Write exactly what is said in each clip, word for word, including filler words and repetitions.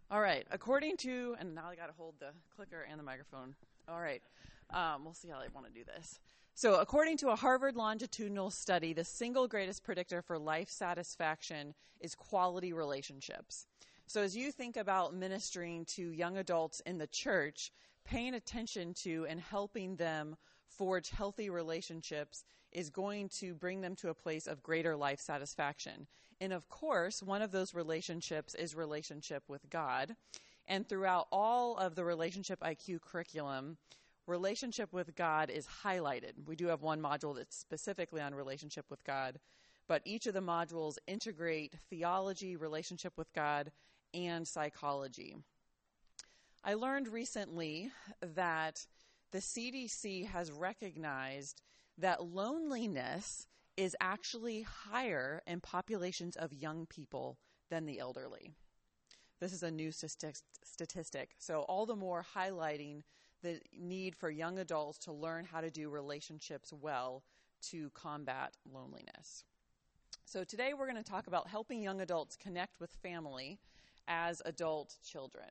All right. According to, and now I got to hold the clicker and the microphone. All right. Um, we'll see how I want to do this. So according to a Harvard longitudinal study, the single greatest predictor for life satisfaction is quality relationships. So as you think about ministering to young adults in the church, paying attention to and helping them forge healthy relationships is going to bring them to a place of greater life satisfaction. And of course, one of those relationships is relationship with God. And throughout all of the Relationship I Q curriculum, relationship with God is highlighted. We do have one module that's specifically on relationship with God, but each of the modules integrate theology, relationship with God, and psychology. I learned recently that the C D C has recognized that loneliness is actually higher in populations of young people than the elderly. This is a new statistic, so all the more highlighting the need for young adults to learn how to do relationships well to combat loneliness. So today we're going to talk about helping young adults connect with family as adult children.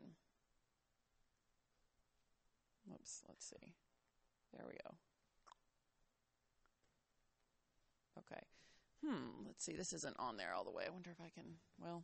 Oops, let's see. There we go. Okay. Hmm, let's see. This isn't on there all the way. I wonder if I can, well,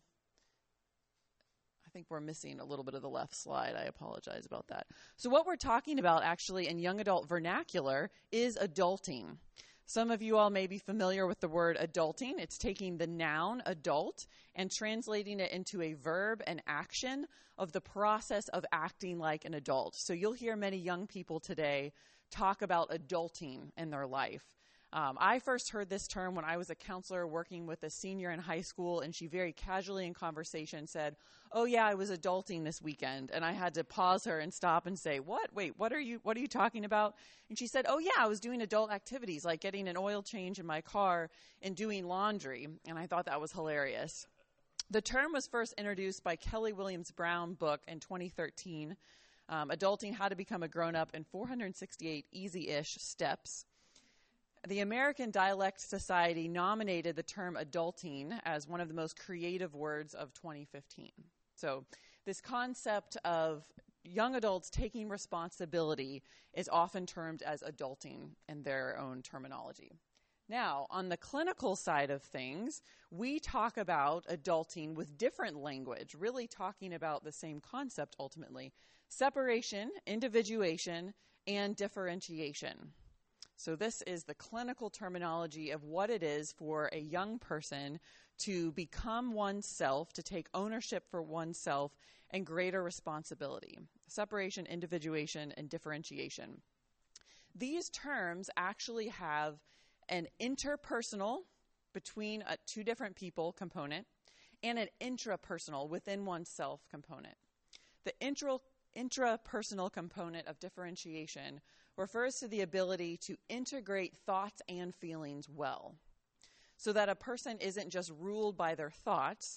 I think we're missing a little bit of the left slide. I apologize about that. So what we're talking about actually in young adult vernacular is adulting. Some of you all may be familiar with the word adulting. It's taking the noun adult and translating it into a verb and action of the process of acting like an adult. So you'll hear many young people today talk about adulting in their life. Um, I first heard this term when I was a counselor working with a senior in high school, and she very casually in conversation said, "Oh yeah, I was adulting this weekend." And I had to pause her and stop and say, "What? Wait, what are you what are you talking about?" And she said, "Oh yeah, I was doing adult activities like getting an oil change in my car and doing laundry." And I thought that was hilarious. The term was first introduced by Kelly Williams Brown book in twenty thirteen, um, Adulting: How to Become a Grown-Up in four hundred sixty-eight Easy-ish Steps. The American Dialect Society nominated the term adulting as one of the most creative words of twenty fifteen. So this concept of young adults taking responsibility is often termed as adulting in their own terminology. Now, on the clinical side of things, we talk about adulting with different language, really talking about the same concept ultimately: separation, individuation, and differentiation. So this is the clinical terminology of what it is for a young person to become oneself, to take ownership for oneself and greater responsibility. Separation, individuation, and differentiation. These terms actually have an interpersonal, between uh, two different people component, and an intrapersonal, within oneself component. The intra, intrapersonal component of differentiation refers to the ability to integrate thoughts and feelings well, so that a person isn't just ruled by their thoughts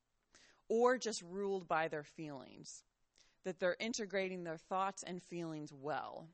or just ruled by their feelings, that they're integrating their thoughts and feelings well.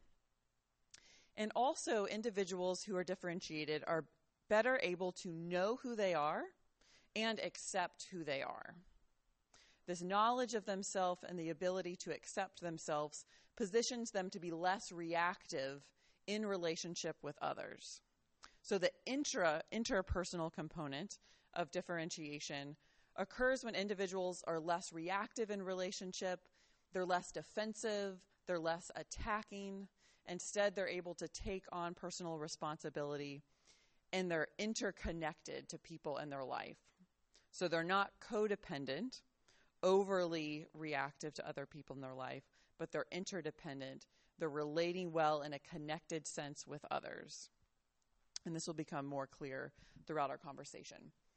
And also, individuals who are differentiated are better able to know who they are and accept who they are. This knowledge of themselves and the ability to accept themselves positions them to be less reactive in relationship with others. So the intra interpersonal component of differentiation occurs when individuals are less reactive in relationship, they're less defensive, they're less attacking. Instead, they're able to take on personal responsibility, and they're interconnected to people in their life. So they're not codependent, overly reactive to other people in their life, but they're interdependent. They're relating well in a connected sense with others. And this will become more clear throughout our conversation.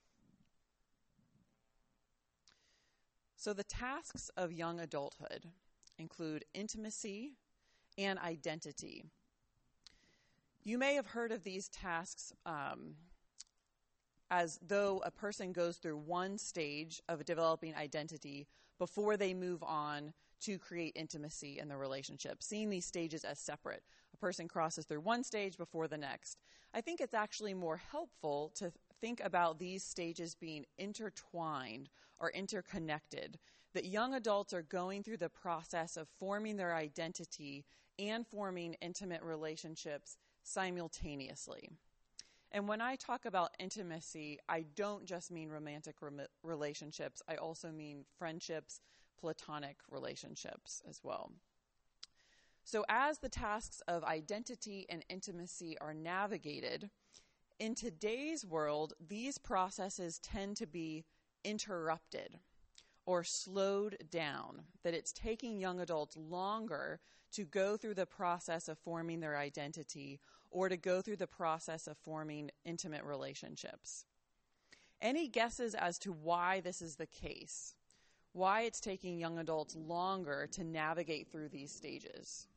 So the tasks of young adulthood include intimacy and identity. You may have heard of these tasks um, as though a person goes through one stage of developing identity before they move on to create intimacy in the relationship, seeing these stages as separate. A person crosses through one stage before the next. I think it's actually more helpful to think about these stages being intertwined or interconnected, that young adults are going through the process of forming their identity and forming intimate relationships simultaneously. And when I talk about intimacy, I don't just mean romantic rem- relationships. I also mean friendships, platonic relationships as well. So as the tasks of identity and intimacy are navigated, in today's world, these processes tend to be interrupted or slowed down, that it's taking young adults longer to go through the process of forming their identity or to go through the process of forming intimate relationships. Any guesses as to why this is the case? Why it's taking young adults longer to navigate through these stages?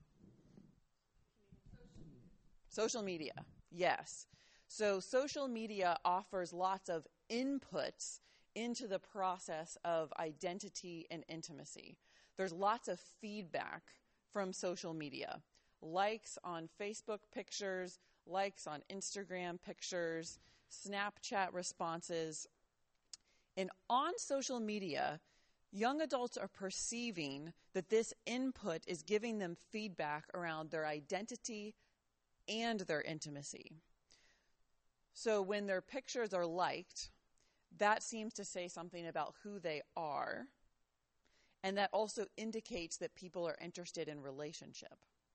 Social media, yes. So social media offers lots of inputs into the process of identity and intimacy. There's lots of feedback from social media. Likes on Facebook pictures, likes on Instagram pictures, Snapchat responses. And on social media, young adults are perceiving that this input is giving them feedback around their identity and their intimacy. So when their pictures are liked, that seems to say something about who they are, and that also indicates that people are interested in relationship.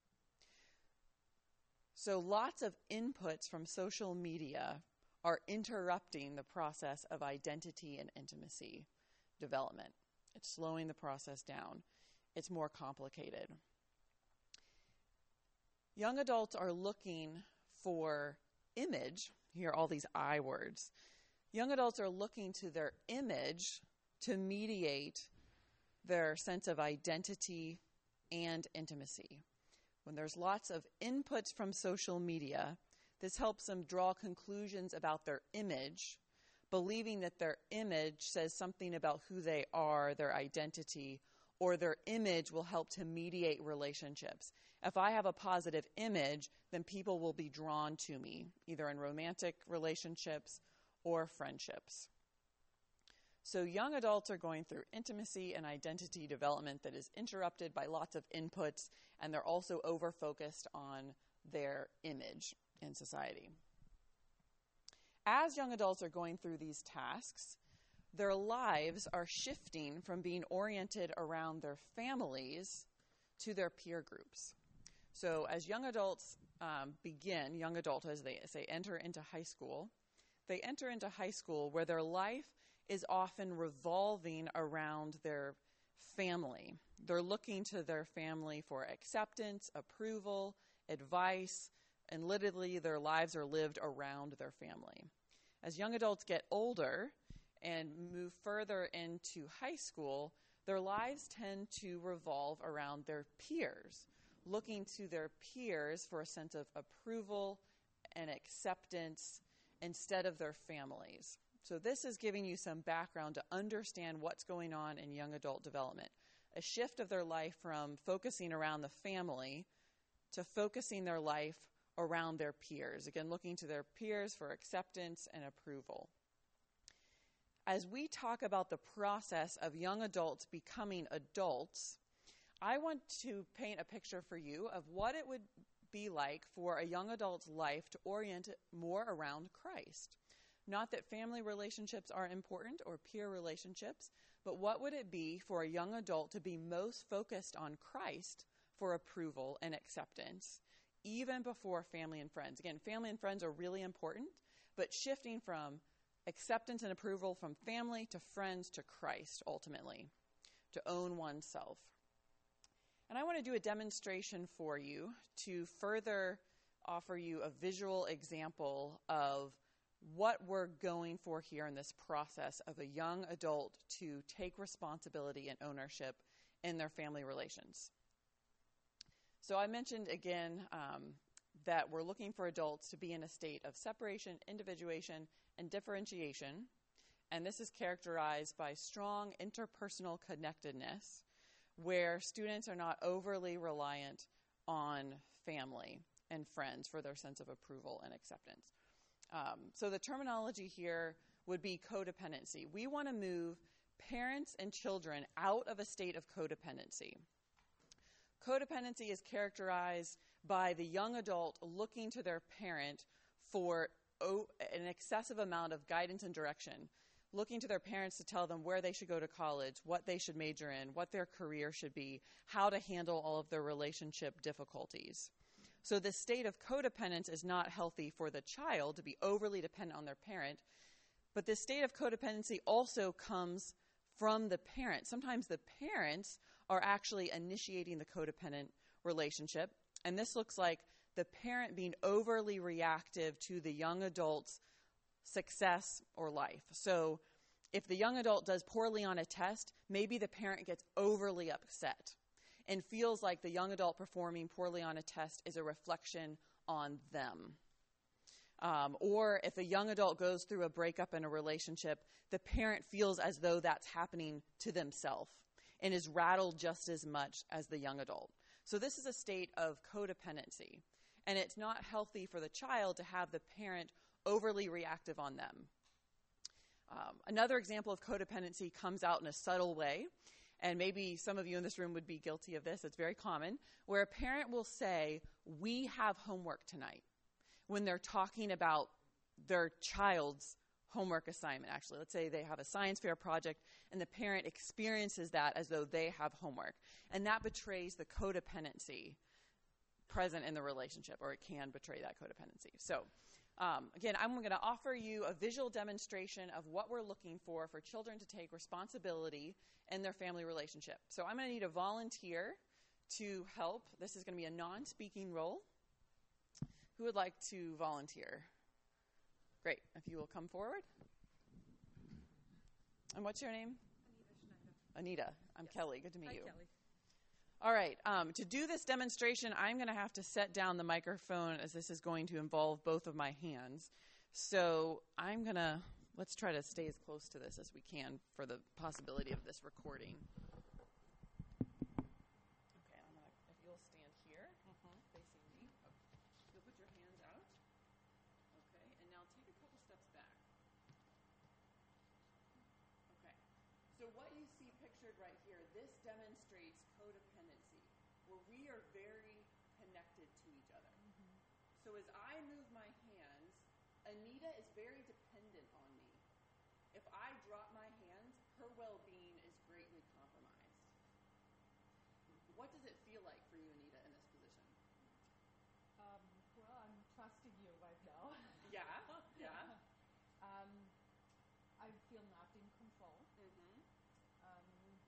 So lots of inputs from social media are interrupting the process of identity and intimacy development. It's slowing the process down. It's more complicated. Young adults are looking for image. Here are all these I words. Young adults are looking to their image to mediate their sense of identity and intimacy. When there's lots of inputs from social media, this helps them draw conclusions about their image, believing that their image says something about who they are, their identity, or their image will help to mediate relationships. If I have a positive image, then people will be drawn to me, either in romantic relationships or friendships. So young adults are going through intimacy and identity development that is interrupted by lots of inputs, and they're also over-focused on their image in society. As young adults are going through these tasks, their lives are shifting from being oriented around their families to their peer groups. So as young adults um, begin, young adult as they say, enter into high school, they enter into high school where their life is often revolving around their family. They're looking to their family for acceptance, approval, advice, and literally their lives are lived around their family. As young adults get older and move further into high school, their lives tend to revolve around their peers, looking to their peers for a sense of approval and acceptance instead of their families. So this is giving you some background to understand what's going on in young adult development. A shift of their life from focusing around the family to focusing their life around their peers. Again, looking to their peers for acceptance and approval. As we talk about the process of young adults becoming adults, I want to paint a picture for you of what it would be like for a young adult's life to orient it more around Christ. Not that family relationships are important or peer relationships, but what would it be for a young adult to be most focused on Christ for approval and acceptance, even before family and friends? Again, family and friends are really important, but shifting from acceptance and approval from family to friends to Christ, ultimately, to own oneself. And I want to do a demonstration for you to further offer you a visual example of what we're going for here in this process of a young adult to take responsibility and ownership in their family relations. So I mentioned again um, that we're looking for adults to be in a state of separation, individuation, and differentiation. And this is characterized by strong interpersonal connectedness, where students are not overly reliant on family and friends for their sense of approval and acceptance. Um, so the terminology here would be codependency. We want to move parents and children out of a state of codependency. Codependency is characterized by the young adult looking to their parent for oh, an excessive amount of guidance and direction, looking to their parents to tell them where they should go to college, what they should major in, what their career should be, how to handle all of their relationship difficulties. So this state of codependence is not healthy for the child to be overly dependent on their parent, but this state of codependency also comes from the parent. Sometimes the parents are actually initiating the codependent relationship, and this looks like the parent being overly reactive to the young adult's success or life. So if the young adult does poorly on a test, maybe the parent gets overly upset and feels like the young adult performing poorly on a test is a reflection on them. Um, or if a young adult goes through a breakup in a relationship, the parent feels as though that's happening to themselves and is rattled just as much as the young adult. So this is a state of codependency, and it's not healthy for the child to have the parent overly reactive on them. Um, another example of codependency comes out in a subtle way, and maybe some of you in this room would be guilty of this. It's very common, where a parent will say, "We have homework tonight," when they're talking about their child's homework assignment, actually. Let's say they have a science fair project, and the parent experiences that as though they have homework. And that betrays the codependency present in the relationship, or it can betray that codependency. So, um, again, I'm going to offer you a visual demonstration of what we're looking for for children to take responsibility in their family relationship. So I'm going to need a volunteer to help. This is going to be a non-speaking role. Who would like to volunteer? Great. If you will come forward. And what's your name? Anita. Anita. I'm yes. Kelly. Good to meet Hi, you. Kelly. All right. Um, to do this demonstration, I'm going to have to set down the microphone as this is going to involve both of my hands. So I'm going to, let's try to stay as close to this as we can for the possibility of this recording. Okay. I'm gonna, if you'll stand here, mm-hmm. facing me. Okay. You'll put your hands out. Okay. And now take a couple steps back. Okay. So what you see pictured right here, this demonstrates codependency, where we are very connected to each other. Mm-hmm. So as I move my hands, Anita is very dependent on me. If I drop my hands, her well-being is greatly compromised. What does it feel like for you, Anita, in this position? Um, well, I'm trusting you right now. Yeah, yeah. um, I feel not in control. Mm-hmm. Um,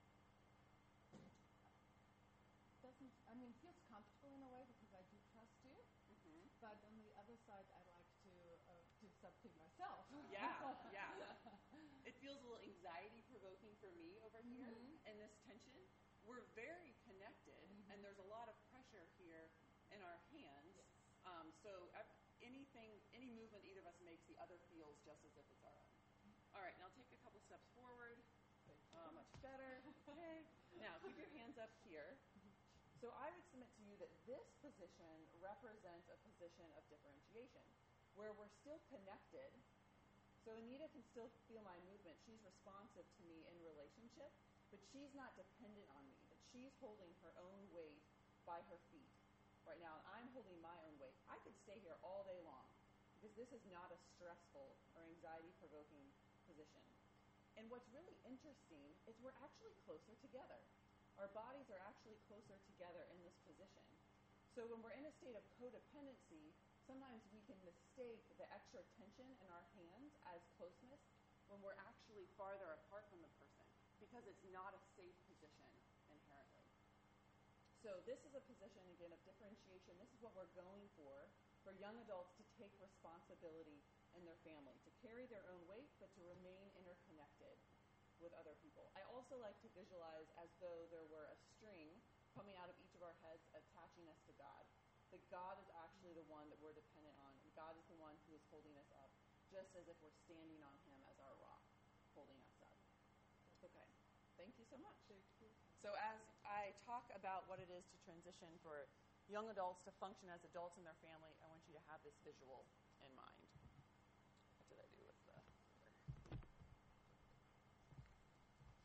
doesn't, I mean, feels comfortable in a way because I do trust you. Mm-hmm. But on the other side, I like to uh, do something myself. Yeah, yeah. It feels a little anxiety-provoking for me over here mm-hmm. in this tension. We're very connected, mm-hmm. and there's a lot of pressure here in our hands. Yes. Um, so anything, any movement either of us makes, the other feels just as if it's our own. All right, now take a couple steps forward. Uh, much better. Okay. Now keep your hands up here. So I would submit to you that this position represents a position of differentiation, where we're still connected. So Anita can still feel my movement. She's responsive to me in relationship, but she's not dependent on me. But she's holding her own weight by her feet right now, and I'm holding my own weight. I could stay here all day long because this is not a stressful or anxiety-provoking position. And what's really interesting is we're actually closer together. Our bodies are actually closer together in this position. So when we're in a state of codependency, sometimes we can mistake the extra tension in our hands as closeness when we're actually farther apart from the person because it's not a safe position inherently. So this is a position, again, of differentiation. This is what we're going for, for young adults to take responsibility in their family, to carry their own weight, but to remain interconnected with other people. I also like to visualize as though there were a string coming out of each of our heads attaching us to God. That God is actually the one that we're dependent on, and God is the one who is holding us up, just as if we're standing on him as our rock, holding us up. Okay. Thank you so much. Thank you. So as I talk about what it is to transition for young adults to function as adults in their family, I want you to have this visual in mind. What did I do with the...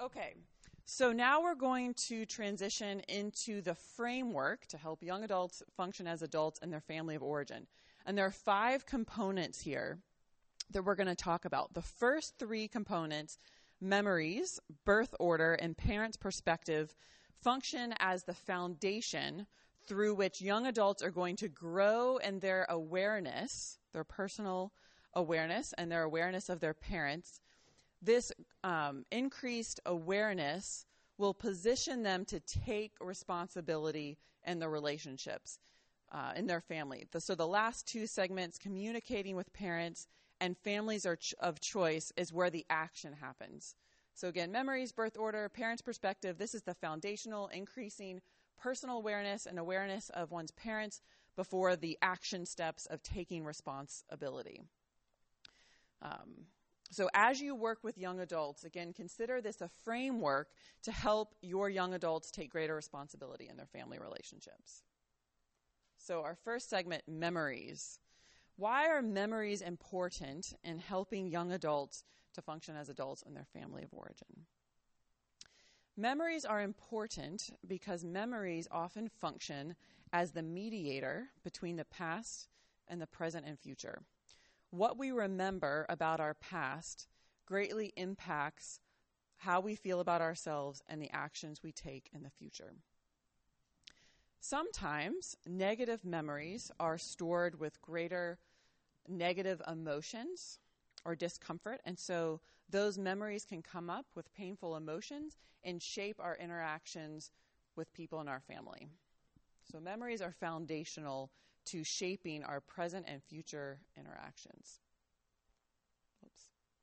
Okay, so now we're going to transition into the framework to help young adults function as adults in their family of origin. And there are five components here that we're going to talk about. The first three components, memories, birth order, and parents' perspective, function as the foundation through which young adults are going to grow in their awareness, their personal awareness, and their awareness of their parents. This um, increased awareness will position them to take responsibility in the relationships uh, in their family. The, so the last two segments, communicating with parents and families are ch- of choice, is where the action happens. So again, memories, birth order, parents' perspective, this is the foundational, increasing personal awareness and awareness of one's parents before the action steps of taking responsibility. Um, so as you work with young adults, again, consider this a framework to help your young adults take greater responsibility in their family relationships. So our first segment, memories. Why are memories important in helping young adults to function as adults in their family of origin? Memories are important because memories often function as the mediator between the past and the present and future. What we remember about our past greatly impacts how we feel about ourselves and the actions we take in the future. Sometimes negative memories are stored with greater negative emotions or discomfort, and so those memories can come up with painful emotions and shape our interactions with people in our family. So memories are foundational to shaping our present and future interactions. Oops.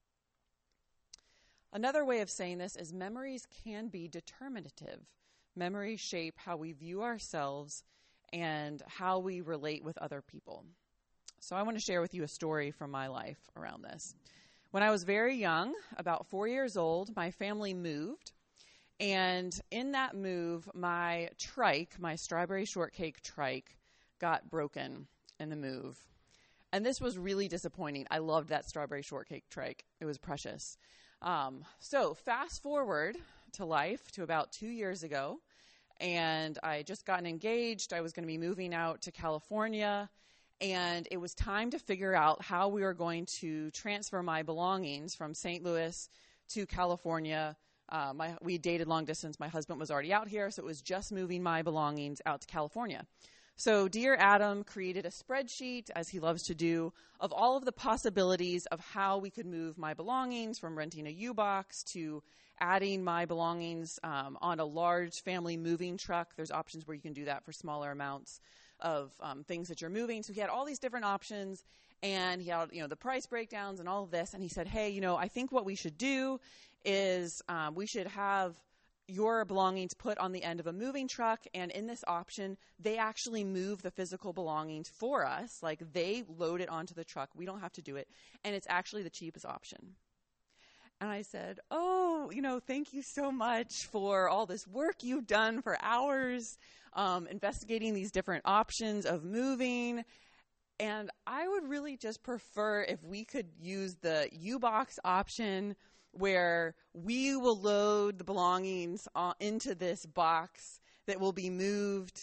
Another way of saying this is memories can be determinative. Memories shape how we view ourselves and how we relate with other people. So I want to share with you a story from my life around this. When I was very young, about four years old, my family moved. And in that move, my trike, my strawberry shortcake trike, got broken in the move. And this was really disappointing. I loved that strawberry shortcake trike. It was precious. Um, so fast forward to life to about two years ago, and I had just gotten engaged. I was going to be moving out to California, and it was time to figure out how we were going to transfer my belongings from Saint Louis to California. Uh, my, we dated long distance. My husband was already out here, so it was just moving my belongings out to California. So dear Adam created a spreadsheet, as he loves to do, of all of the possibilities of how we could move my belongings, from renting a U-Box to adding my belongings um, on a large family moving truck. There's options where you can do that for smaller amounts of um, things that you're moving. So he had all these different options, and he had, you know, the price breakdowns and all of this. And he said, hey, you know, I think what we should do is um, we should have your belongings put on the end of a moving truck, and in this option, they actually move the physical belongings for us. Like, they load it onto the truck. We don't have to do it, and it's actually the cheapest option. And I said, oh, you know, thank you so much for all this work you've done for hours, um, investigating these different options of moving. And I would really just prefer if we could use the U-Box option, where we will load the belongings uh, into this box that will be moved,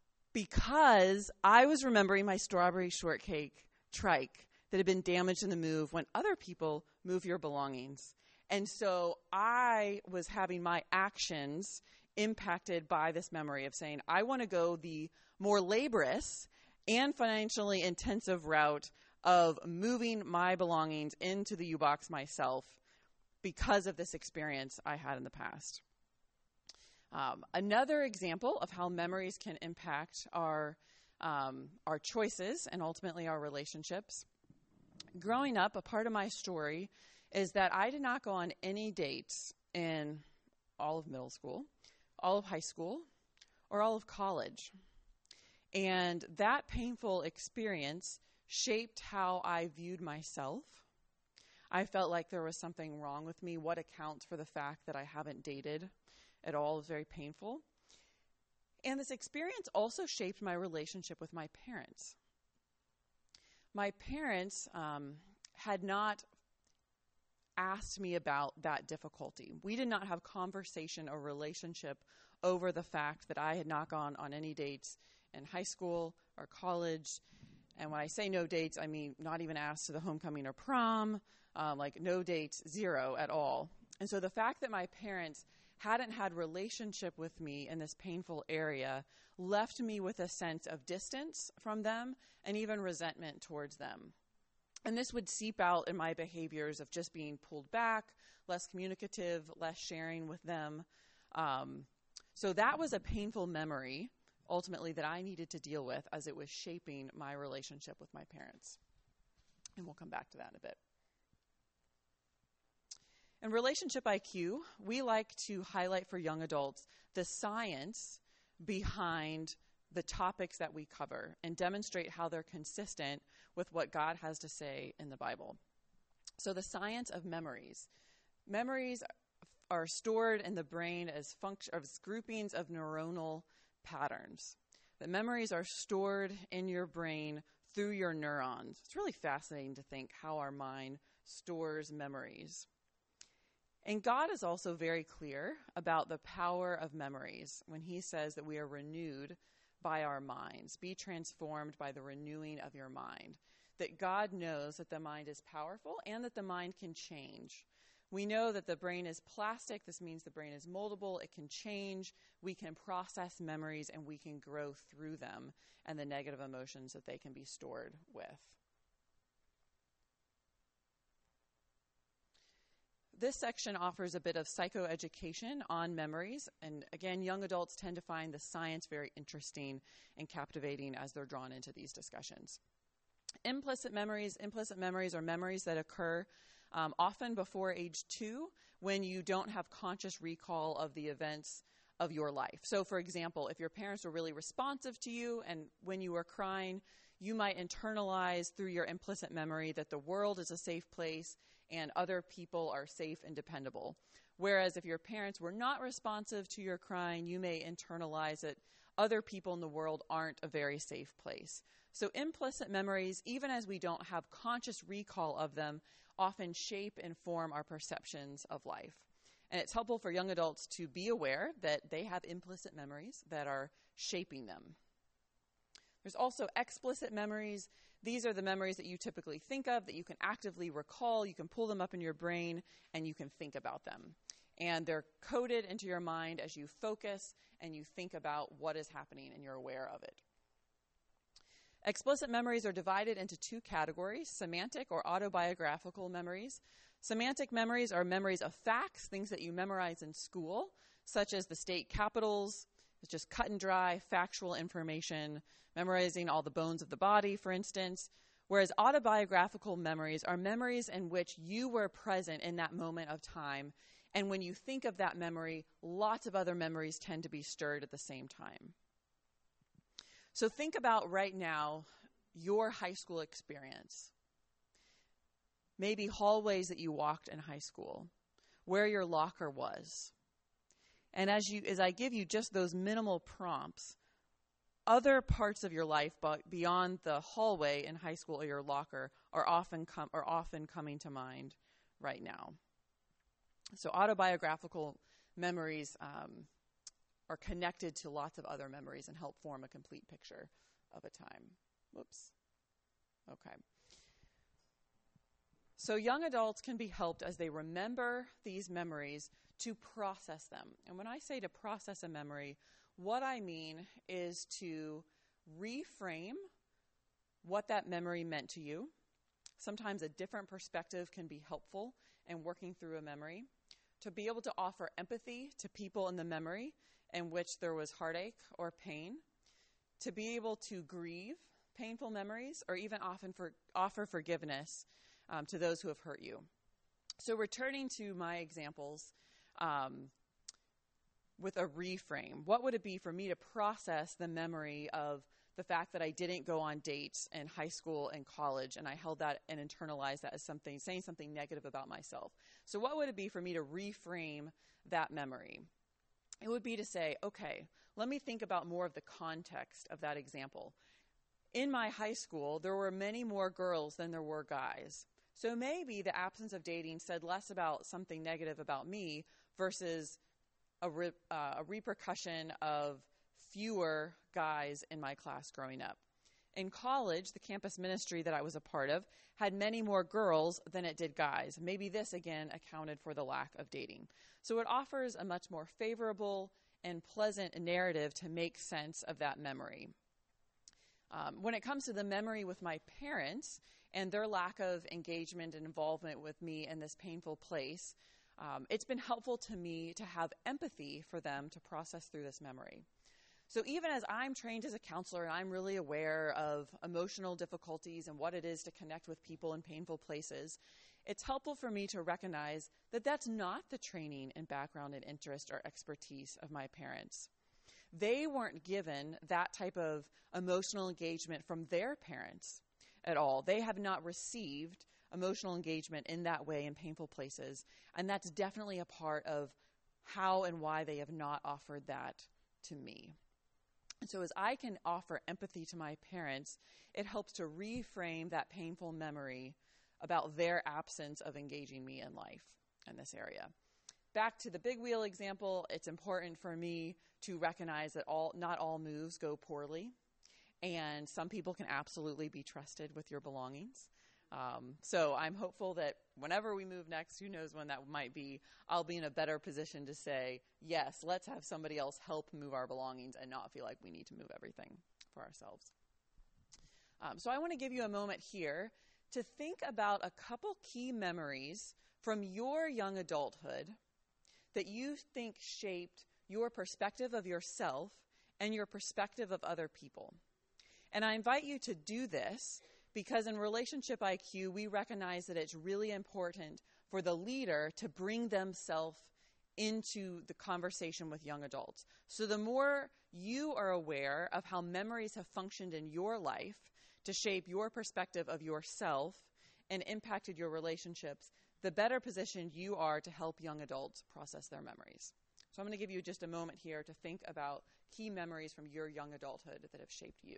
because I was remembering my strawberry shortcake trike that had been damaged in the move when other people move your belongings. And so I was having my actions impacted by this memory of saying, I want to go the more laborious and financially intensive route of moving my belongings into the U-Box myself, because of this experience I had in the past. Um, another example of how memories can impact our um, our choices and ultimately our relationships. Growing up, a part of my story is that I did not go on any dates in all of middle school, all of high school, or all of college. And that painful experience shaped how I viewed myself. I felt like there was something wrong with me. What accounts for the fact that I haven't dated at all is very painful. And this experience also shaped my relationship with my parents. My parents um, had not asked me about that difficulty. We did not have conversation or relationship over the fact that I had not gone on any dates in high school or college. And when I say no dates, I mean not even asked to the homecoming or prom, um, like no dates, zero at all. And so the fact that my parents hadn't had relationship with me in this painful area left me with a sense of distance from them and even resentment towards them. And this would seep out in my behaviors of just being pulled back, less communicative, less sharing with them. Um, so that was a painful memory, ultimately, that I needed to deal with as it was shaping my relationship with my parents. And we'll come back to that in a bit. In Relationship I Q, we like to highlight for young adults the science behind the topics that we cover and demonstrate how they're consistent with what God has to say in the Bible. So the science of memories. Memories are stored in the brain as, function, as groupings of neuronal patterns. The memories are stored in your brain through your neurons. It's really fascinating to think how our mind stores memories. And God is also very clear about the power of memories when he says that we are renewed by our minds. Be transformed by the renewing of your mind. That God knows that the mind is powerful and that the mind can change. We know that the brain is plastic. This means the brain is moldable. It can change. We can process memories and we can grow through them and the negative emotions that they can be stored with. This section offers a bit of psychoeducation on memories. And again, young adults tend to find the science very interesting and captivating as they're drawn into these discussions. Implicit memories. Implicit memories are memories that occur um, often before age two when you don't have conscious recall of the events of your life. So, for example, if your parents were really responsive to you and when you were crying, you might internalize through your implicit memory that the world is a safe place and other people are safe and dependable. Whereas if your parents were not responsive to your crying, you may internalize that other people in the world aren't a very safe place. So implicit memories, even as we don't have conscious recall of them, often shape and form our perceptions of life. And it's helpful for young adults to be aware that they have implicit memories that are shaping them. There's also explicit memories. These are the memories that you typically think of, that you can actively recall. You can pull them up in your brain, and you can think about them. And they're coded into your mind as you focus and you think about what is happening, and you're aware of it. Explicit memories are divided into two categories, semantic or autobiographical memories. Semantic memories are memories of facts, things that you memorize in school, such as the state capitals. It's just cut and dry, factual information, memorizing all the bones of the body, for instance. Whereas autobiographical memories are memories in which you were present in that moment of time. And when you think of that memory, lots of other memories tend to be stirred at the same time. So think about right now your high school experience. Maybe hallways that you walked in high school, where your locker was. And as you, as I give you just those minimal prompts, other parts of your life, but beyond the hallway in high school or your locker, are often com- are often coming to mind right now. So autobiographical memories um, are connected to lots of other memories and help form a complete picture of a time. Whoops. Okay. So young adults can be helped as they remember these memories to process them. And when I say to process a memory, what I mean is to reframe what that memory meant to you. Sometimes a different perspective can be helpful in working through a memory. To be able to offer empathy to people in the memory in which there was heartache or pain. To be able to grieve painful memories or even often for, offer forgiveness um, to those who have hurt you. So returning to my examples, um, with a reframe, what would it be for me to process the memory of the fact that I didn't go on dates in high school and college, and I held that and internalized that as something, saying something negative about myself? So what would it be for me to reframe that memory? It would be to say, okay, let me think about more of the context of that example. In my high school, there were many more girls than there were guys. So maybe the absence of dating said less about something negative about me versus a, re- uh, a repercussion of fewer guys in my class growing up. In college, the campus ministry that I was a part of had many more girls than it did guys. Maybe this, again, accounted for the lack of dating. So it offers a much more favorable and pleasant narrative to make sense of that memory. Um, when it comes to the memory with my parents and their lack of engagement and involvement with me in this painful place, um, it's been helpful to me to have empathy for them to process through this memory. So even as I'm trained as a counselor and I'm really aware of emotional difficulties and what it is to connect with people in painful places, it's helpful for me to recognize that that's not the training and background and interest or expertise of my parents. They weren't given that type of emotional engagement from their parents at all. They have not received emotional engagement in that way in painful places, and that's definitely a part of how and why they have not offered that to me. And so as I can offer empathy to my parents, it helps to reframe that painful memory about their absence of engaging me in life in this area. Back to the big wheel example, it's important for me to recognize that all not all moves go poorly, and some people can absolutely be trusted with your belongings. Um, so I'm hopeful that whenever we move next, who knows when that might be, I'll be in a better position to say, yes, let's have somebody else help move our belongings and not feel like we need to move everything for ourselves. Um, so I want to give you a moment here to think about a couple key memories from your young adulthood that you think shaped your perspective of yourself and your perspective of other people. And I invite you to do this because in Relationship I Q, we recognize that it's really important for the leader to bring themselves into the conversation with young adults. So the more you are aware of how memories have functioned in your life to shape your perspective of yourself and impacted your relationships, the better positioned you are to help young adults process their memories. So I'm going to give you just a moment here to think about key memories from your young adulthood that have shaped you.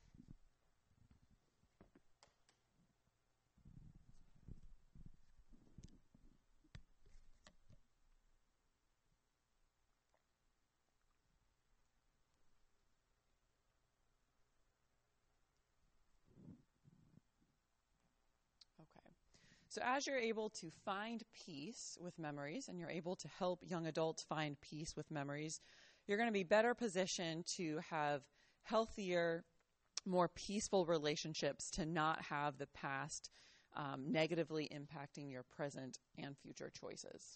Okay. So as you're able to find peace with memories and you're able to help young adults find peace with memories, you're going to be better positioned to have healthier, more peaceful relationships, to not have the past um, negatively impacting your present and future choices.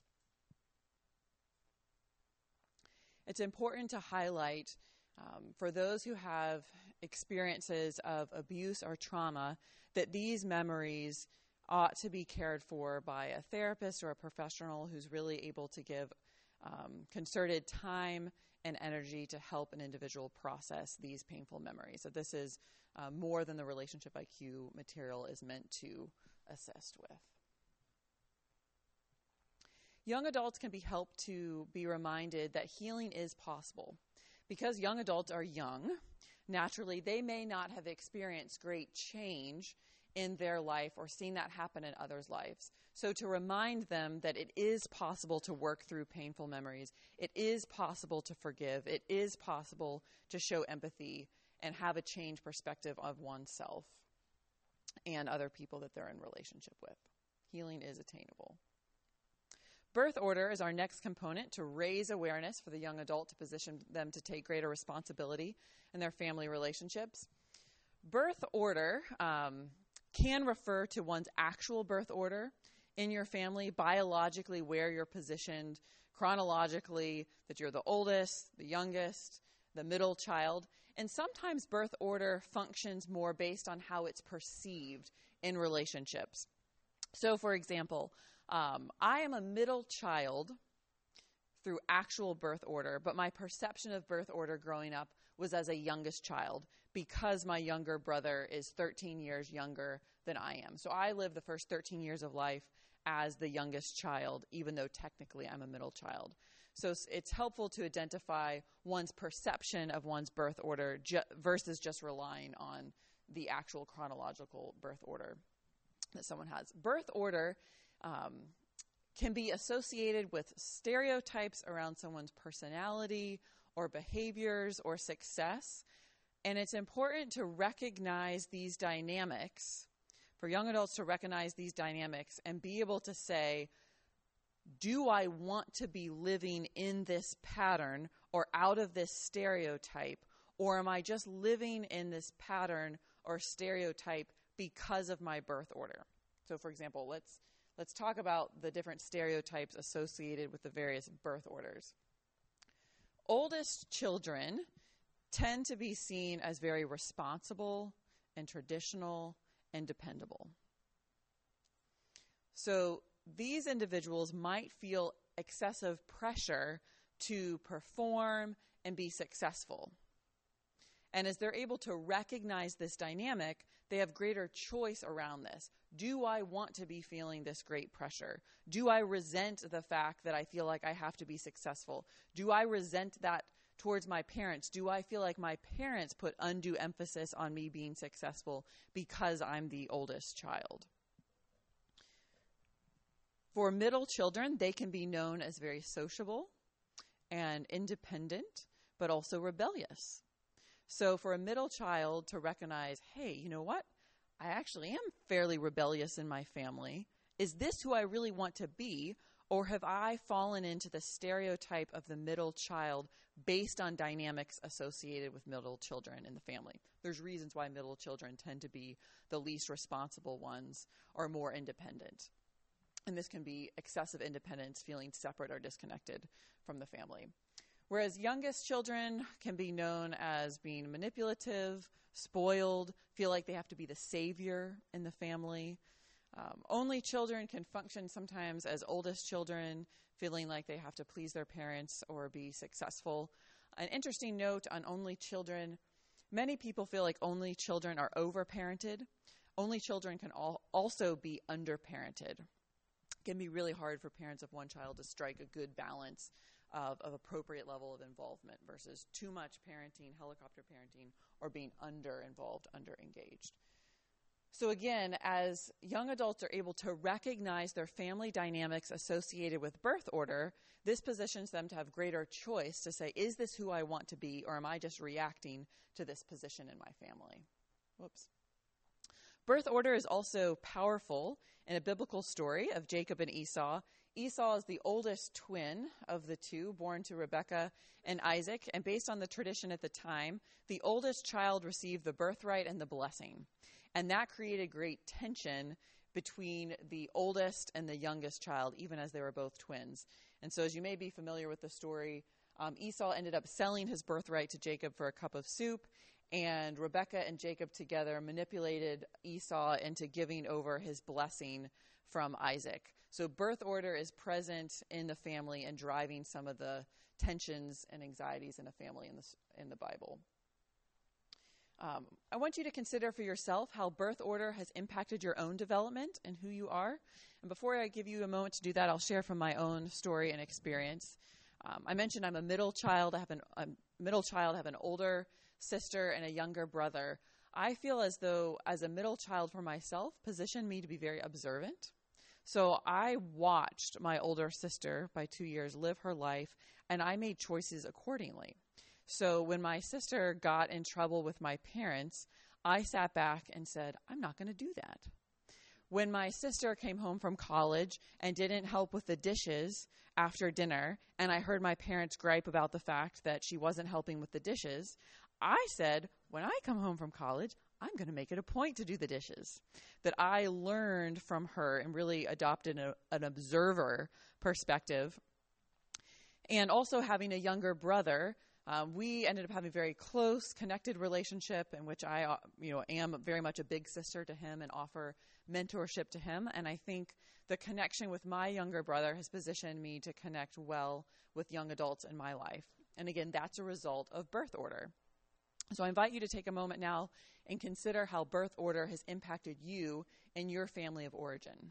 It's important to highlight um, for those who have experiences of abuse or trauma that these memories ought to be cared for by a therapist or a professional who's really able to give um, concerted time and energy to help an individual process these painful memories. So this is uh, more than the Relationship I Q material is meant to assist with. Young adults can be helped to be reminded that healing is possible. Because young adults are young, naturally, they may not have experienced great change in their life or seen that happen in others' lives. So to remind them that it is possible to work through painful memories, it is possible to forgive, it is possible to show empathy and have a changed perspective of oneself and other people that they're in relationship with. Healing is attainable. Birth order is our next component to raise awareness for the young adult to position them to take greater responsibility in their family relationships. Birth order um, can refer to one's actual birth order in your family, biologically where you're positioned, chronologically, that you're the oldest, the youngest, the middle child. And sometimes birth order functions more based on how it's perceived in relationships. So, for example, um, I am a middle child through actual birth order, but my perception of birth order growing up was as a youngest child because my younger brother is thirteen years younger than I am. So I lived the first thirteen years of life as the youngest child, even though technically I'm a middle child. So it's helpful to identify one's perception of one's birth order ju- versus just relying on the actual chronological birth order. that someone has. Birth order um, can be associated with stereotypes around someone's personality or behaviors or success. And it's important to recognize these dynamics, for young adults to recognize these dynamics and be able to say, do I want to be living in this pattern or out of this stereotype, or am I just living in this pattern or stereotype because of my birth order? So, for example, let's let's talk about the different stereotypes associated with the various birth orders. Oldest children tend to be seen as very responsible and traditional and dependable. So these individuals might feel excessive pressure to perform and be successful. And as they're able to recognize this dynamic, they have greater choice around this. Do I want to be feeling this great pressure? Do I resent the fact that I feel like I have to be successful? Do I resent that towards my parents? Do I feel like my parents put undue emphasis on me being successful because I'm the oldest child? For middle children, they can be known as very sociable and independent, but also rebellious. So for a middle child to recognize, hey, you know what? I actually am fairly rebellious in my family. Is this who I really want to be? Or have I fallen into the stereotype of the middle child based on dynamics associated with middle children in the family? There's reasons why middle children tend to be the least responsible ones or more independent. And this can be excessive independence, feeling separate or disconnected from the family. Whereas youngest children can be known as being manipulative, spoiled, feel like they have to be the savior in the family. Um, only children can function sometimes as oldest children, feeling like they have to please their parents or be successful. An interesting note on only children, many people feel like only children are overparented. Only children can al- also be underparented. It can be really hard for parents of one child to strike a good balance of, of appropriate level of involvement versus too much parenting, helicopter parenting, or being under-involved, under-engaged. So again, as young adults are able to recognize their family dynamics associated with birth order, this positions them to have greater choice to say, is this who I want to be, or am I just reacting to this position in my family? Whoops. Birth order is also powerful in a biblical story of Jacob and Esau. Esau is the oldest twin of the two, born to Rebekah and Isaac, and based on the tradition at the time, the oldest child received the birthright and the blessing. And that created great tension between the oldest and the youngest child, even as they were both twins. And so as you may be familiar with the story, um, Esau ended up selling his birthright to Jacob for a cup of soup, and Rebekah and Jacob together manipulated Esau into giving over his blessing from Isaac. So birth order is present in the family and driving some of the tensions and anxieties in a family in the, in the Bible. Um, I want you to consider for yourself how birth order has impacted your own development and who you are. And before I give you a moment to do that, I'll share from my own story and experience. Um, I mentioned I'm a middle child. I have an, a middle child. I have an older sister and a younger brother. I feel as though, as a middle child for myself, positioned me to be very observant. So I watched my older sister by two years live her life, and I made choices accordingly. So when my sister got in trouble with my parents, I sat back and said, I'm not going to do that. When my sister came home from college and didn't help with the dishes after dinner, and I heard my parents gripe about the fact that she wasn't helping with the dishes, I said, when I come home from college, I'm going to make it a point to do the dishes. That I learned from her and really adopted a, an observer perspective. And also having a younger brother, um, we ended up having a very close, connected relationship in which I, uh, you know, am very much a big sister to him and offer mentorship to him. And I think the connection with my younger brother has positioned me to connect well with young adults in my life. And again, that's a result of birth order. So I invite you to take a moment now and consider how birth order has impacted you and your family of origin.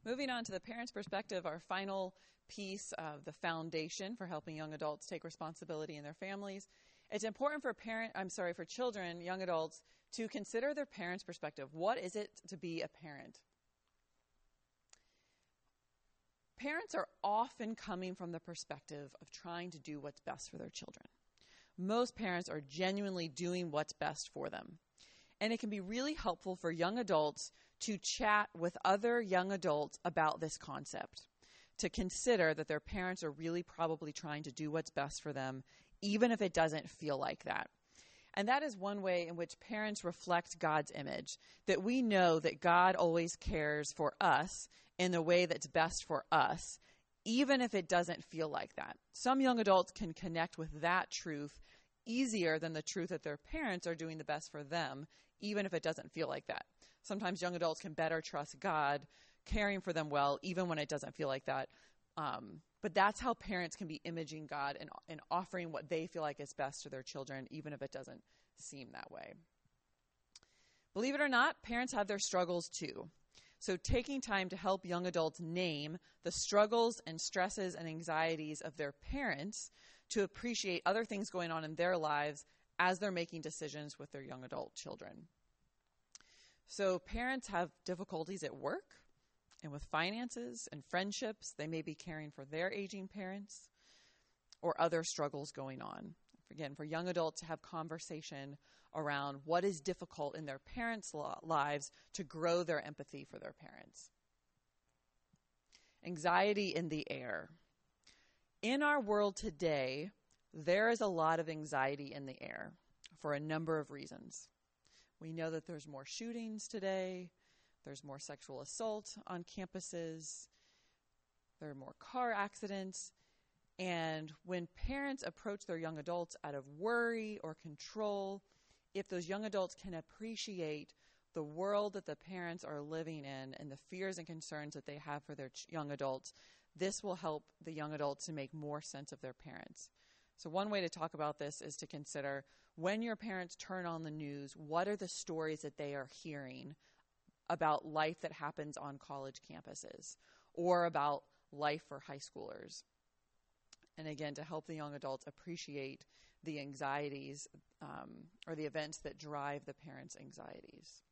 Moving on to the parent's perspective, our final piece of the foundation for helping young adults take responsibility in their families. It's important for parent, I'm sorry, for children, young adults, to consider their parents' perspective. What is it to be a parent? Parents are often coming from the perspective of trying to do what's best for their children. Most parents are genuinely doing what's best for them. And it can be really helpful for young adults to chat with other young adults about this concept, to consider that their parents are really probably trying to do what's best for them, even if it doesn't feel like that. And that is one way in which parents reflect God's image, that we know that God always cares for us in the way that's best for us, even if it doesn't feel like that. Some young adults can connect with that truth easier than the truth that their parents are doing the best for them, even if it doesn't feel like that. Sometimes young adults can better trust God caring for them well, even when it doesn't feel like that. Um, but that's how parents can be imaging God and, and offering what they feel like is best to their children, even if it doesn't seem that way. Believe it or not, parents have their struggles too. So taking time to help young adults name the struggles and stresses and anxieties of their parents, to appreciate other things going on in their lives as they're making decisions with their young adult children. So parents have difficulties at work and with finances and friendships. They may be caring for their aging parents or other struggles going on. Again, for young adults to have conversation around what is difficult in their parents' lives to grow their empathy for their parents. Anxiety in the air. In our world today, there is a lot of anxiety in the air for a number of reasons. We know that there's more shootings today. There's more sexual assault on campuses. There are more car accidents. And when parents approach their young adults out of worry or control, if those young adults can appreciate the world that the parents are living in and the fears and concerns that they have for their ch- young adults, this will help the young adults to make more sense of their parents. So one way to talk about this is to consider, when your parents turn on the news, what are the stories that they are hearing about life that happens on college campuses or about life for high schoolers? And again, to help the young adults appreciate the anxieties um, or the events that drive the parents' anxieties.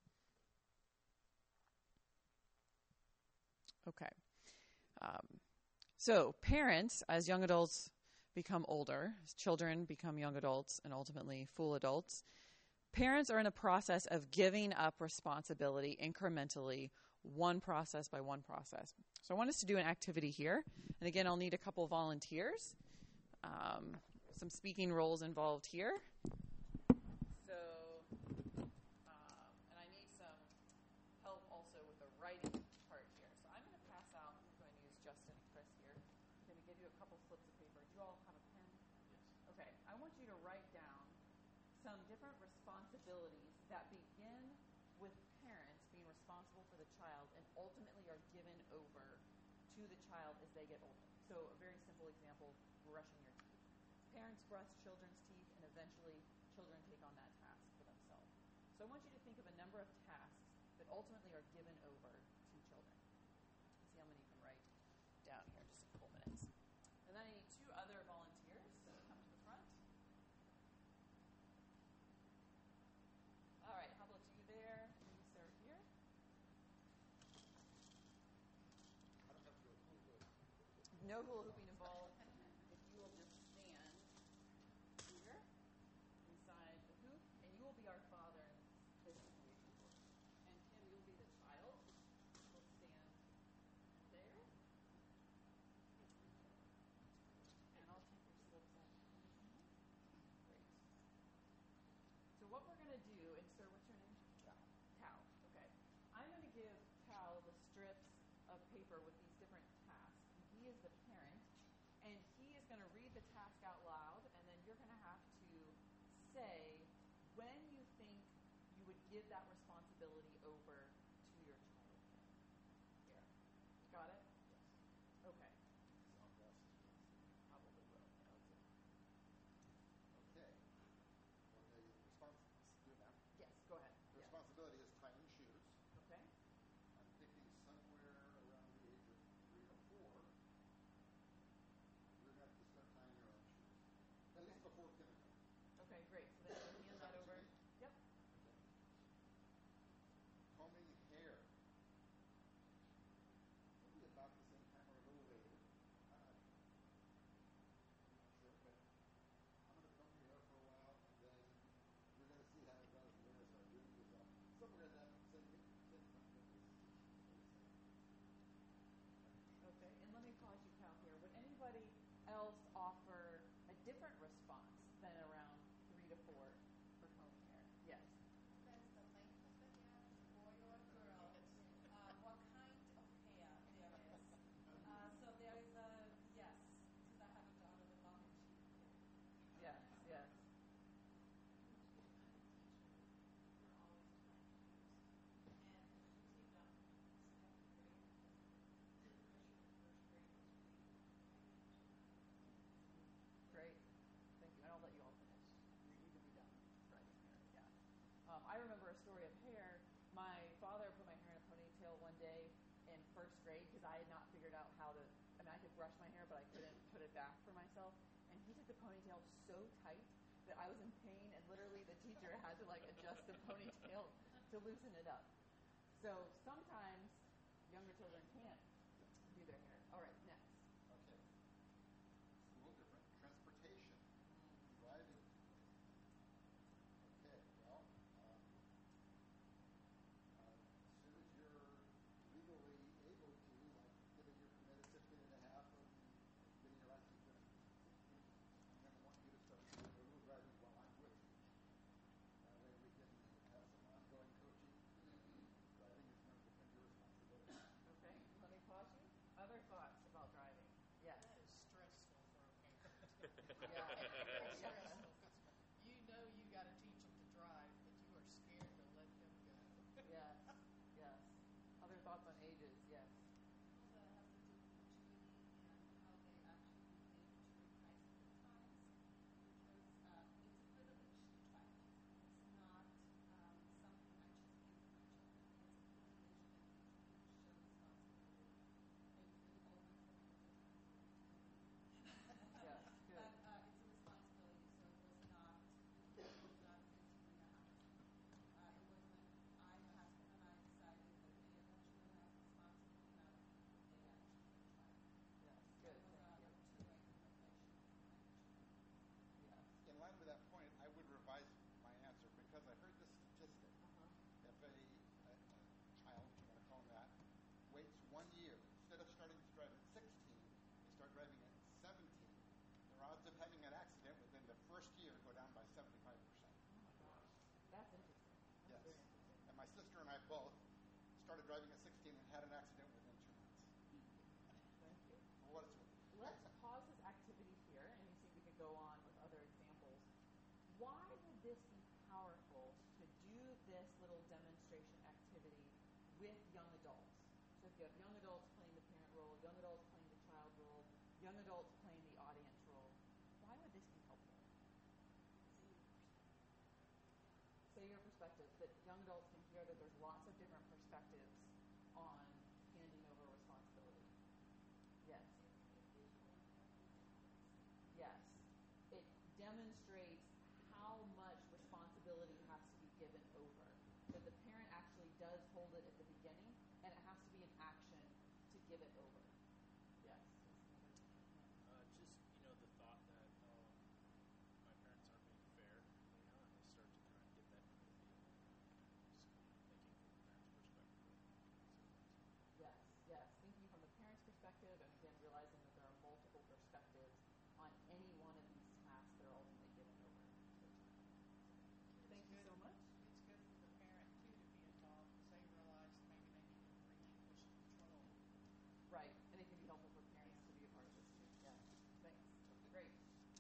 Okay. Um, so parents, as young adults become older, as children become young adults and ultimately full adults, parents are in a process of giving up responsibility incrementally, one process by one process. So I want us to do an activity here. And again, I'll need a couple volunteers. Um, some speaking roles involved here. So, um, and I need some help also with the writing part here. So I'm going to pass out, I'm going to use Justin and Chris here. I'm going to give you a couple slips of paper. Do you all have a pen? Yes. Okay. I want you to write down some different responsibilities that begin with parents being responsible for the child and ultimately are given over to the child as they get older. So a very simple example, brushing your teeth. Parents brush children's teeth and eventually children take on that task for themselves. So I want you to think of a number of tasks that ultimately are given over to children. Let's see how many you can write down here in just a couple minutes. And then I need two other volunteers to come to the front. All right, how about you there? You start here. No hula hooping involved. If you will just stand here inside the hoop, and you will be our father in this situation. And Tim, you'll be the child. We'll stand there. And I'll take your slips off. Great. So what we're going to do, and sir, what's your name? Cal. Cal, okay. I'm going to give Cal the strips of paper with these different tasks. And he is the parent, and he is going to read the task out loud, and then you're going to have to say when you think you would give that responsibility over to your child. Here. Got it? Yes. Okay. Probably will. Yeah, let's see. Okay. Well, the response, do it now. Yes, go ahead. The Yeah. responsibility is tying shoes. Okay. I'm thinking somewhere around the it back for myself, and he did the ponytail so tight that I was in pain, and literally the teacher had to like adjust the ponytail to loosen it up. So sometimes younger children can't do their hair. All right, next. Okay. It's a little different. Transportation. Driving. Okay, well, um, uh, as soon as you're legally able to, like getting your permit at fifteen and a half and getting your license at sixteen, I'm going to want you to start doing a little driving while I'm with you. That way we can have some ongoing coaching. Driving is going to become your responsibility. Okay, let me pause you. Other thoughts about driving? Yes. That is stressful for a parent. Yeah. Very stressful because you know you got to teach them to drive, but you are scared to let them go. Yes. Yes. Other thoughts on ages? Yes. Also, it has to do with maturity and how they actually behave during high school times, because uh, it's a privilege to drive. It's not um, something I just give to my children. It's a privilege that you can show responsibility. It's the development for me was a transport. Yes. Good. But uh, it's a responsibility, so it was not, the kid was not fifteen and a half. Uh, it wasn't, I, my husband and I decided that they eventually have responsible enough, they actually can drive. Yes. So Good. it was a, Thank a you. two-way conversation for my children. Yes. In line with that point, I would revise my answer because I heard this statistic. Uh-huh. If a, a, a child, if you want to call them that, waits one year, instead of starting to drive at sixteen, they start driving at seventeen, their odds of having an accident within the first year go down by seventy-five percent. Oh my gosh. That's interesting. That's Yes. very interesting. And my sister and I both started driving at sixteen and had an accident within two months. Thank you. For what it's worth. Let's pause this activity here, and you see we could go on with other examples. Why would this be powerful to do this little demonstration activity with young adults? So if you have young adults playing the parent role, young adults playing the child role, young adults playing the audience role, why would this be helpful? Say your perspective, that young adults can hear that there's lots of different perspectives on handing over responsibility. Yes. Yes. It demonstrates how much responsibility has to be given over. That the parent actually does hold it at the beginning, and it has to be an action to give it over. Yes. Uh, just, you know, the thought that, oh, my parents aren't being fair, you know, and they start to kind of get that empathy. Just thinking from the parent's perspective. Yes, yes. Thinking from the parent's perspective, and again, realizing that there are multiple perspectives on any one of these tasks that are ultimately given over to the child. Thank you so much. It's good for the parent, too, to be involved because they realize maybe they need to relinquish control. Right, and it can be helpful for parents Yeah. to be a part of this too. Yeah, thanks. Great.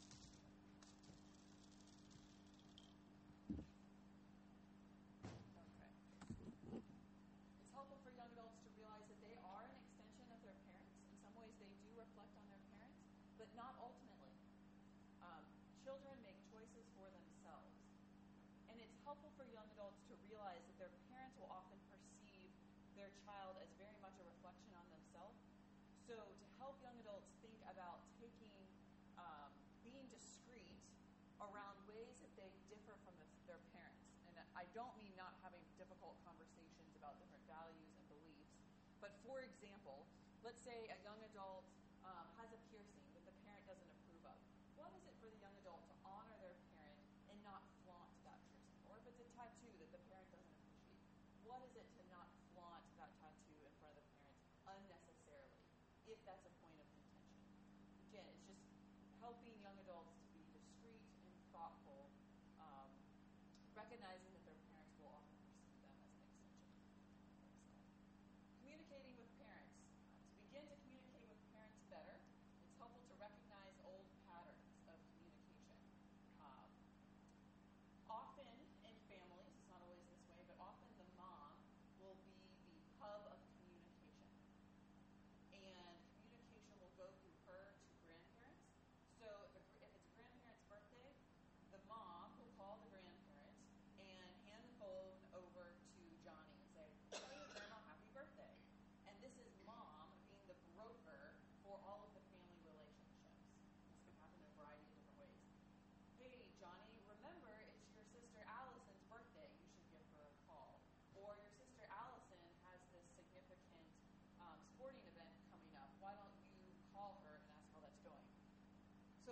Okay. It's helpful for young adults to realize that they are an extension of their parents. In some ways, they do reflect on their parents, but not ultimately. Um, children make choices for themselves. And it's helpful for young adults to realize that their parents will often perceive their child as very much a reflection on themselves. So to help young adults think about taking, um, being discreet around ways that they differ from the, their parents. And I don't mean not having difficult conversations about different values and beliefs, but for example, let's say a young adult um, has a piercing that the parent doesn't approve of. What is it for the young adult to honor their parent and not flaunt that piercing? Or if it's a tattoo that the parent doesn't appreciate, what is it to not flaunt that tattoo in front of the parents unnecessarily, if that's a point of contention? Again, it's just helping young adults to be discreet and thoughtful, um, recognizing that their parents will often perceive them as an extension of themselves. Communicating with parents. Uh, to begin to communicate with parents better, it's helpful to recognize old patterns of communication. Um, often in families, it's not always this way, but often the mom will be the hub of communication. And communication will go through her to grandparents. So if, a, if it's a grandparent's birthday, the mom will call the grandparents and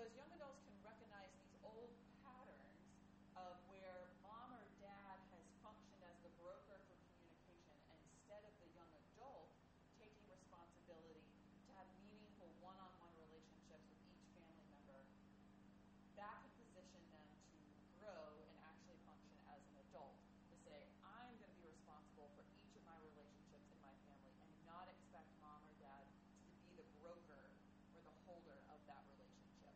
as young adults can recognize these old patterns of where mom or dad has functioned as the broker for communication instead of the young adult taking responsibility to have meaningful one-on-one relationships with each family member, that can position them to grow and actually function as an adult. To say, I'm going to be responsible for each of my relationships in my family and not expect mom or dad to be the broker or the holder of that relationship.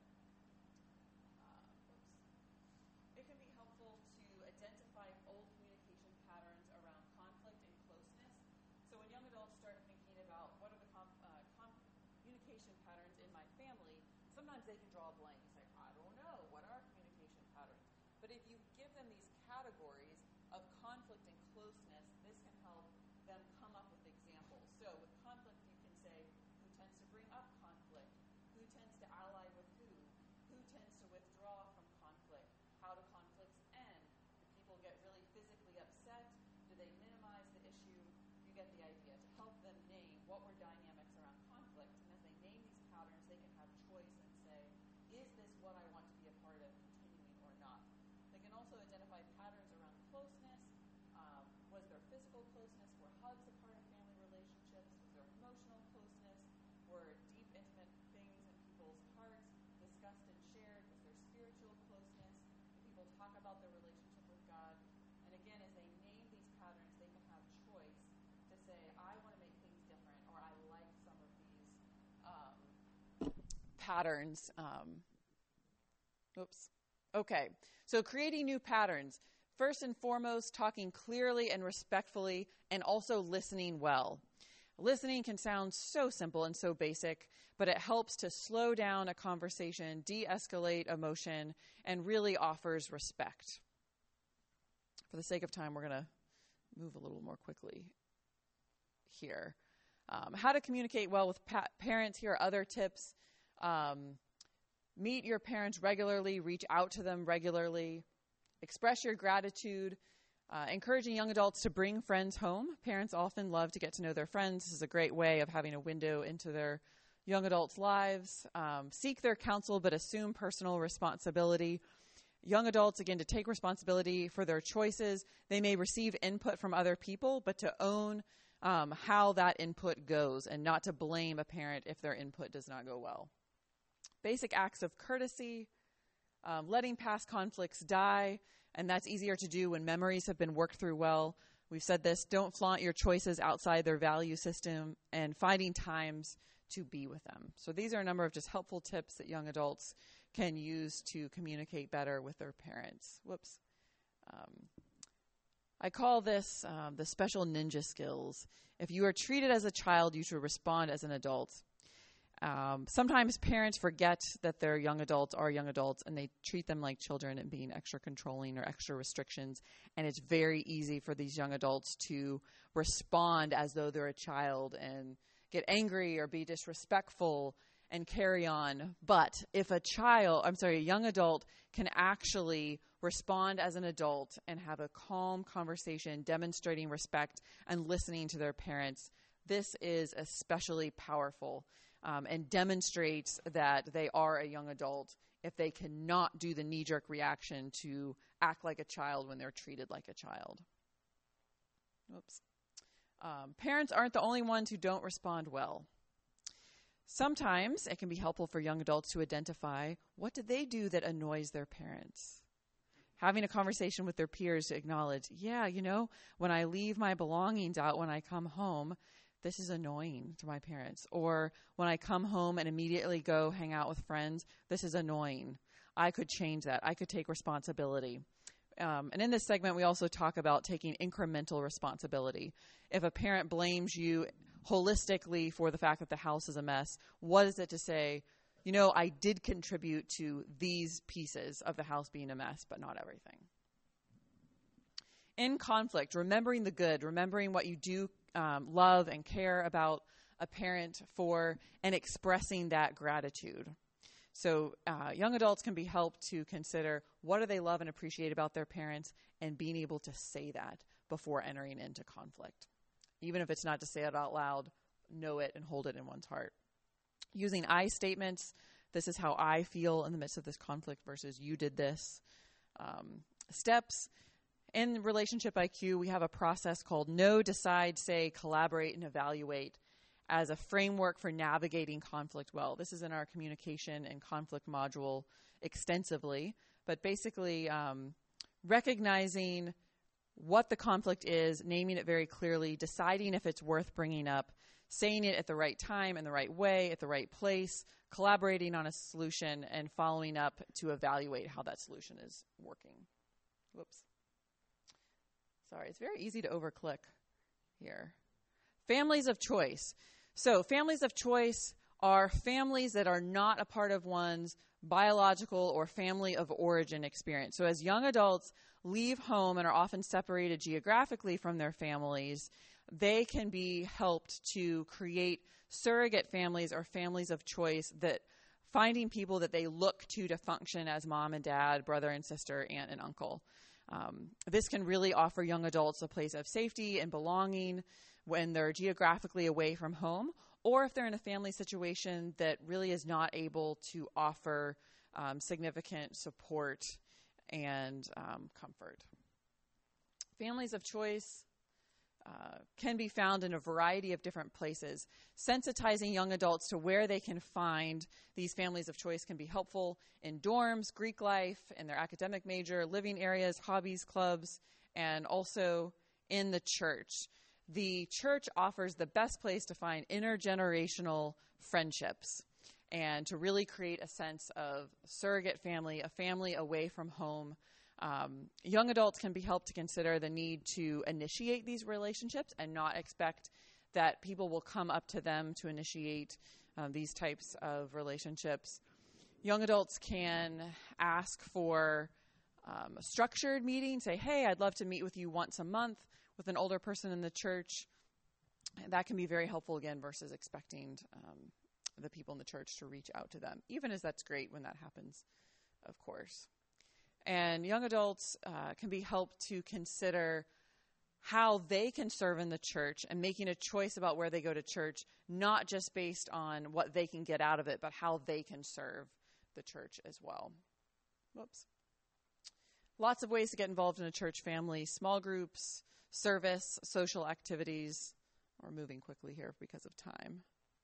Uh, oops. It can be helpful to identify old communication patterns around conflict and closeness. So when young adults start thinking about what are the com- uh, com- communication patterns in my family, sometimes they can draw a blank and say, I don't know, what are communication patterns? But if you give them these categories of conflict and closeness, this can help them come up with examples. So with conflict, you can say, who tends to bring up conflict? Who tends to ally with who? Who tends to withdraw from conflict? How do conflicts end? Do people get really physically upset? Do they minimize the issue? You get the idea. To help them name what were dynamics around conflict, and as they name these patterns, they can have choice and say, is this what I want to be a part of continuing or not? They can also identify patterns around closeness. Um, was there physical closeness? Were hugs a part of family relationships? Was there emotional closeness? Were deep, intimate things in people's hearts discussed and shared? Was there spiritual closeness? Do people talk about their relationship with God? And again, as they name these patterns, they can have choice to say, I want to make things different, or I like some of these um, patterns. Um, oops. Okay. So creating new patterns. First and foremost, talking clearly and respectfully, and also listening well. Listening can sound so simple and so basic, but it helps to slow down a conversation, de-escalate emotion, and really offers respect. For the sake of time, we're going to move a little more quickly here. Um, how to communicate well with pa- parents. Here are other tips. Um, meet your parents regularly. Reach out to them regularly. Express your gratitude. Uh, encouraging young adults to bring friends home. Parents often love to get to know their friends. This is a great way of having a window into their young adults' lives. Um, seek their counsel, but assume personal responsibility. Young adults, again, to take responsibility for their choices. They may receive input from other people, but to own um, how that input goes and not to blame a parent if their input does not go well. Basic acts of courtesy. Um, letting past conflicts die, and that's easier to do when memories have been worked through well. We've said this, don't flaunt your choices outside their value system, and finding times to be with them. So these are a number of just helpful tips that young adults can use to communicate better with their parents. Whoops. Um, I call this um, the special ninja skills. If you are treated as a child, you should respond as an adult. Um, sometimes parents forget that their young adults are young adults and they treat them like children and being extra controlling or extra restrictions. And it's very easy for these young adults to respond as though they're a child and get angry or be disrespectful and carry on. But if a child, I'm sorry, a young adult can actually respond as an adult and have a calm conversation, demonstrating respect and listening to their parents, this is especially powerful. Um, and demonstrates that they are a young adult if they cannot do the knee-jerk reaction to act like a child when they're treated like a child. Oops. Um, parents aren't the only ones who don't respond well. Sometimes it can be helpful for young adults to identify what did they do that annoys their parents. Having a conversation with their peers to acknowledge, yeah, you know, when I leave my belongings out when I come home, this is annoying to my parents. Or when I come home and immediately go hang out with friends, this is annoying. I could change that. I could take responsibility. Um, and in this segment, we also talk about taking incremental responsibility. If a parent blames you holistically for the fact that the house is a mess, what is it to say, you know, I did contribute to these pieces of the house being a mess, but not everything. In conflict, remembering the good, remembering what you do um, love and care about a parent for, and expressing that gratitude. So uh, young adults can be helped to consider what do they love and appreciate about their parents and being able to say that before entering into conflict. Even if it's not to say it out loud, know it and hold it in one's heart. Using I statements, This is how I feel in the midst of this conflict versus you did this. Um, steps. In Relationship I Q, we have a process called Know, Decide, Say, Collaborate, and Evaluate as a framework for navigating conflict well. This is in our communication and conflict module extensively, but basically um, recognizing what the conflict is, naming it very clearly, deciding if it's worth bringing up, saying it at the right time, in the right way, at the right place, collaborating on a solution, and following up to evaluate how that solution is working. Whoops. Sorry, it's very easy to overclick here. Families of choice. So families of choice are families that are not a part of one's biological or family of origin experience. So as young adults leave home and are often separated geographically from their families, they can be helped to create surrogate families or families of choice, that finding people that they look to to function as mom and dad, brother and sister, aunt and uncle. Um, this can really offer young adults a place of safety and belonging when they're geographically away from home, or if they're in a family situation that really is not able to offer um, significant support and um, comfort. Families of choice uh, can be found in a variety of different places. Sensitizing young adults to where they can find these families of choice can be helpful in dorms, Greek life, in their academic major, living areas, hobbies, clubs, and also in the church. The church offers the best place to find intergenerational friendships and to really create a sense of surrogate family, a family away from home. Um, young adults can be helped to consider the need to initiate these relationships and not expect that people will come up to them to initiate um, these types of relationships. Young adults can ask for um, a structured meeting, say, hey, I'd love to meet with you once a month with an older person in the church. And that can be very helpful, again, versus expecting um, the people in the church to reach out to them, even as that's great when that happens, of course. And young adults uh, can be helped to consider how they can serve in the church and making a choice about where they go to church, not just based on what they can get out of it, but how they can serve the church as well. Whoops. Lots of ways to get involved in a church family: small groups, service, social activities. We're moving quickly here because of time.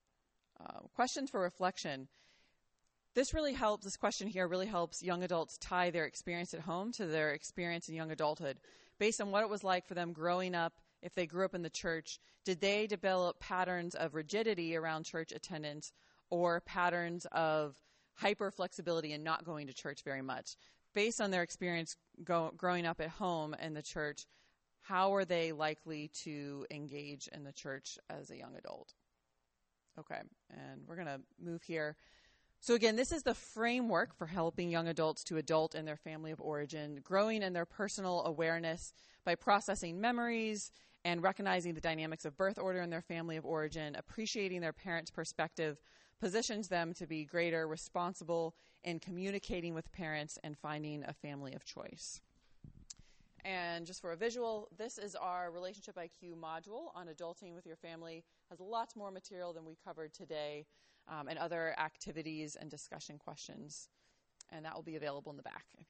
Uh, questions for reflection. This really helps, this question here really helps young adults tie their experience at home to their experience in young adulthood. Based on what it was like for them growing up, if they grew up in the church, did they develop patterns of rigidity around church attendance or patterns of hyper flexibility and not going to church very much? Based on their experience go, growing up at home in the church, how are they likely to engage in the church as a young adult? Okay, and we're going to move here. So again, this is the framework for helping young adults to adult in their family of origin, growing in their personal awareness by processing memories and recognizing the dynamics of birth order in their family of origin. Appreciating their parents' perspective positions them to be greater responsible in communicating with parents and finding a family of choice. And just for a visual, this is our Relationship I Q module on adulting with your family. Has lots more material than we covered today, um, and other activities and discussion questions. And that will be available in the back if